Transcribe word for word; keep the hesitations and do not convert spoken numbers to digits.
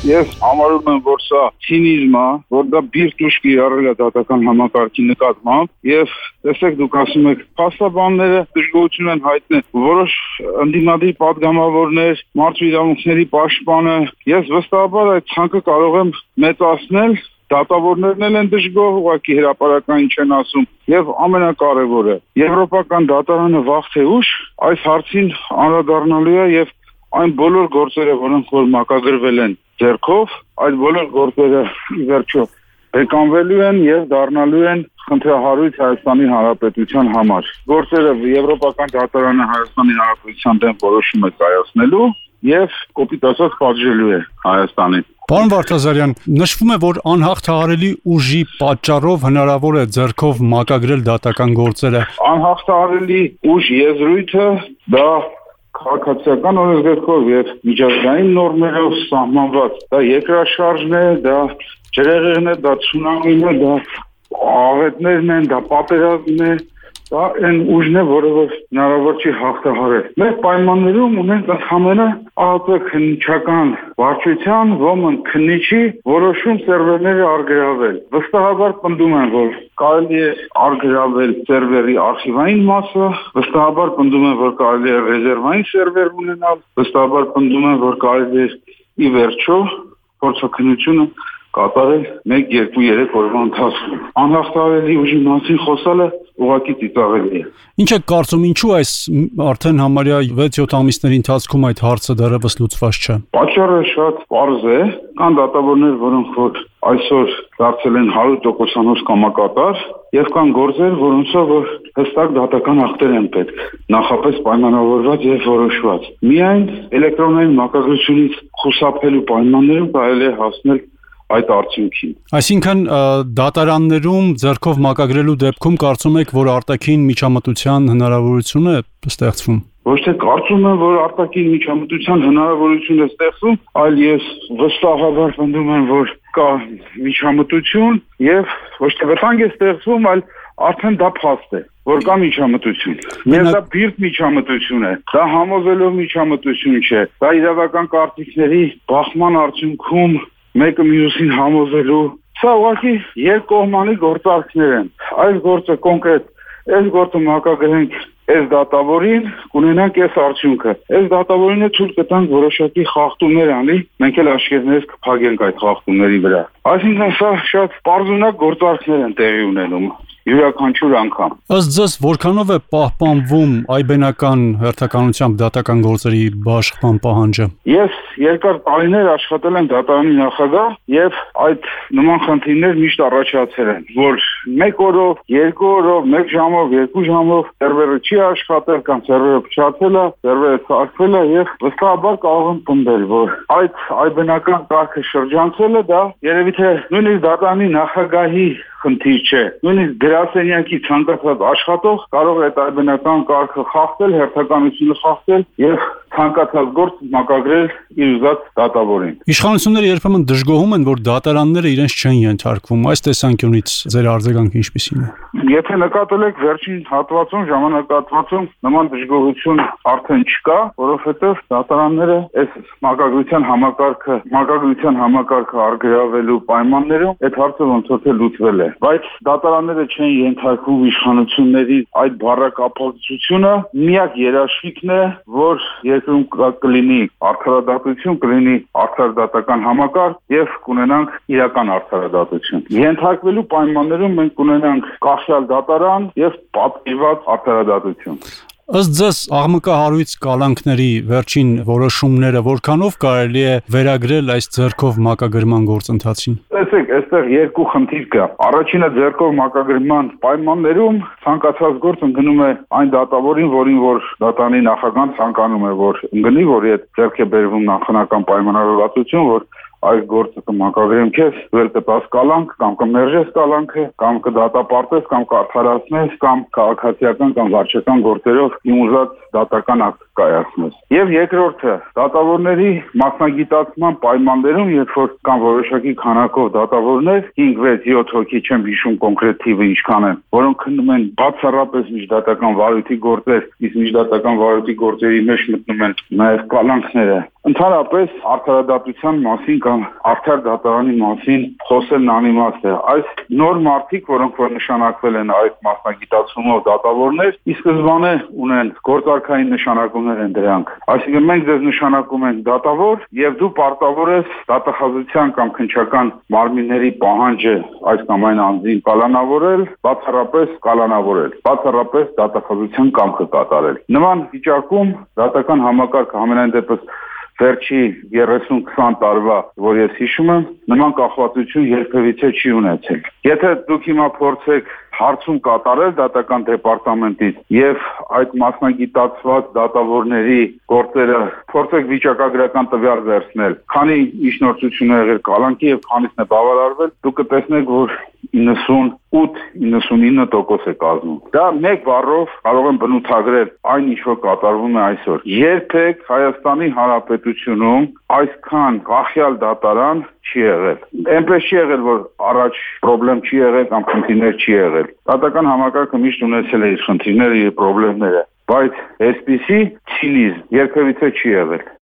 Ես համարում եմ, որ սա ցինիզմ է, որ դա բիրտ ուշք իրարել է դատական համակարգի նկատմամբ եւ տեսեք դուք ասում եք փաստաբանները դժգոհություն են հայտնել որոշ ընդդիմադիր պատգամավորներ, մարդու իրավունքների պաշտպանը ես վստահաբար այդ ցանկը կարող եմ մեծացնել դատավորներն էլ են դժգոհ, ուղղակի հրապարակային չեն ասում եւ ամենակարևորը եվրոպական դատարանը վաղ թե ուշ այս հարցին անդրադառնալու է եւ այն բոլոր գործերը, որոնք որ մակագրվել են ձեռքով, այդ բոլոր գործերը վերջո բեկանվելու են եւ դառնալու են խնդրահարույց Հայաստանի Հանրապետության համար։ Գործերը եվրոպական դատարանը Հայաստանի Հանրապետության դեմ որոշում է կայացնելու եւ կոպիտ ասած պատժելու է Հայաստանին։ Պարոն Վարդազարյան, նշվում է, որ անհաղթահարելի ուժի պատճառով հնարավոր է ձեռքով մակագրել դատական գործերը։ Անհաղթահարելի ուժ եզրույթը դա քաղաքացիական օրենսգրքով եւ միջազգային նորմերով սահմանված։ Դա երկրաշարժն է, դա ջրեղեղն է, դա ցունամին է, դա աղետներն են, դա պատերազմն է, դա այն ուժն է, որը հնարավոր չի հաղթահարել։ Մեր պայմաններում ունենք ընդհանրապես ԱՊ քննիչական վարչության ոմն քննիչի որոշում սերվերները արգրավել։ Վստահաբար պնդում են, որ կարելի է արգրավել սերվերի արխիվային մասը, վստահաբար պնդում են, որ կարելի է ռեզերվային սերվեր ունենալ, վստահաբար պնդում են, որ կարելի է ի վերջո փորձաքննությունը կատարել մեկ, երկու, երեք օրվա ընթացքում։ Անհաղթահարելի ուժի մասին խոսալը ուղղակի ծիծաղելի է։ Ինչ եք կարծում, ինչու այս արդեն համարյա վեց-յոթ ամիսների ընթացքում այդ հարցը դեռևս լուծված չէ։ Պատճառը շատ պարզ է, կան դատավորներ, որոնք որ այսօր դարձել են հարյուր տոկոսանոց կամակատար, եւ կան գործեր, որոնցով որ հստակ դատական ակտեր են պետք, նախապես պայմանավորված եւ որոշված։ Միայն էլեկտրոնային մակագրությունից խուսափելու պայմաններում կարելի է հասնել այդ արդյունքին։ Այսինքն դատարաններում ձեռքով մակագրելու դեպքում կարծում եք, որ արտաքին միջամտության հնարավորություն է ստեղծվում։ Ոչ թե կարծում եմ, որ արտաքին միջամտության հնարավորություն է ստեղծվում, այլ ես վստահաբար պնդում եմ, որ կա միջամտություն եւ ոչ թե վտանգ է ստեղծվում, այլ արդեն դա փաստ է, որ կա միջամտություն։ Մենք դա բիրտ միջամտություն է, դա համոզելով միջամտություն չէ, դա իրավական կարծիքների բախման արդյունքում մեկը մյուսին համոզելու, սա ուղղակի երկկողմանի գործարքներ են։ Այս գործը կոնկրետ, այս գործը մակագրենք այս դատավորին, կունենանք այս արդյունքը։ Այս դատավորինը ցույց կտանք որոշակի խախտումներ անի, մենք էլ աշկերտներս կփակենք այդ խախտումների վրա։ Այսինքն սա շատ պարզունակ գործարքներ են տեղի ունենում։ Յուրաքանչյուր անգամ։ Ըստ ձեզ որքանով է պահպանվում այբենական հերթականությամբ դատական գործերի բաշխման պահանջը։ Ես երկար տարիներ աշխատել եմ դատարանի նախագահ եւ այդ նման խնդիրներ միշտ առաջացել են, որ մեկ օրով, երկու օրով, մեկ ժամով, երկու ժամով սերվերը չի աշխատել կամ սերվերը փչացել է, սերվերը սարքվել է եւ վստահաբար կարող եմ պնդել, որ այդ այբենական կարգը շրջանցելը դա երևի թե նույնիսկ դատարանի նախագահի խնդիր չէ։ Նույնիսկ գրասենյակի ցանկացած աշխատող կարող է այդ այբենական կարգը խախտել, հերթականությունը խախտել եւ ցանկացած գործ մակագրել իր ուզած դատավորին։ Իշխանությունները երբեմն դժգոհում են, որ դատարանները իրենց չեն ենթարկվում։ Այս տեսանկյունից ձեր արձագանքը ինչպիսին է։ Եթե նկատել եք վերջին հատվածում, ժամանակահատվածում նման դժգոհություն արդեն չկա, որովհետեւ դատարանները այս մակագրության համակարգը, մակագրության համակարգը արգրավելու պայմաններում այդ հարցը ոնց որ թե լուծվել է։ Բայց դատարանները չեն ենթարկվում իշխանությունների այդ բառակապակցությունը, միակ երաշխիքն է, որ երկրում կլինի արդարադատություն, կլինի արդարադատական համակարգ եւ կունենանք իրական արդարադատություն։ Ենթարկվելու պայմաններում մենք կունենանք կախյալ դատարան եւ պատվիրված արդարադատություն։ Ըստ ձեզ աղմկահարույց կալանքների վերջին որոշումները որքանով կարելի է վերագրել այս ձեռքով մակագրման գործընթացին։ Տեսեք, այստեղ երկու խնդիր կա։ Առաջինը ձեռքով մակագրման պայմաններում ցանկացած գործ ընկնում է այն դատավորին, որին որ դատարանի նախագահան ցանկանում է, որ ընկնի, որի հետ ձեռք է բերվում նախնական պայմանավորվածություն, որ այս գործը կմակագրեմ քեզ, վեր կտաս կալանք, կամ կմերժես կալանքը, կամ կդատապարտես, կամ կարդարացնես, կամ քաղաքացիական կամ վարչական գործերով իմ ուզած դատական ակտ կայացնես։ Եվ երկրորդը, դատավորների մասնագիտացման պայմաններում, երբ որ կան որոշակի քանակով դատավորներ, հինգ, վեց, յոթ հոգի, չեմ հիշում կոնկրետ թիվը ինչքան են, որոնք քննում են բացառապես միջդատական վարույթի գործեր, իսկ միջդատական վարույթի գործերի մեջ մտնում են նաև կալանքները։ Ընդհանրապես արդարադատության մասին կամ արդար դատարանի մասին խոսելն անիմաստ է։ Այս նոր մարդիկ, որոնք որ նշանակվել են այդ մասնագիտացումով դատավորներ, ի սկզբանե ունեն գործարքային նշանակումներ են դրանք։ Այսինքն մենք ձեզ նշանակում ենք դատավոր եւ դու պարտավոր ես դատախազության կամ քննչական մարմինների պահանջը այս կամ այն անձին կալանավորել, բացառապես կալանավորել, բացառապես դատախազության կամքը կատարել։ Նման վիճակում դատական համակարգը ամենայն դեպս վերջի երեսուն քսան տարվա, որ ես հիշում եմ, նման կախվածություն երբևիցե չի ունեցել։ Եթե դուք հիմա փորձեք հարցում կատարել դատական դեպարտամենտից եւ այդ մասնագիտացված դատավորների գործերը փորձեք վիճակագրական տվյալ վերցնել, քանի միջնորդություն է եղել կալանքի եւ քանիսն է բավարարվել, դուք կտեսնեք, որ իննսունութ իննսունինը տոկոս է կազմում։ Դա մեկ բառով կարող եմ բնութագրել այն, ինչ որ կատարվում է այսօր։ Երբեք Հայաստանի Հանրապետությունում այսքան կախյալ դատարան չի եղել։ Այնպես չի եղել, որ առաջ խնդրեմ չի եղել կամ խնդիրներ չի եղել։ Դատական համակարգը միշտ ունեցել է իր խնդիրները եւ խնդիրները, բայց այսպիսի ցինիզմ երբևիցե չի եղել։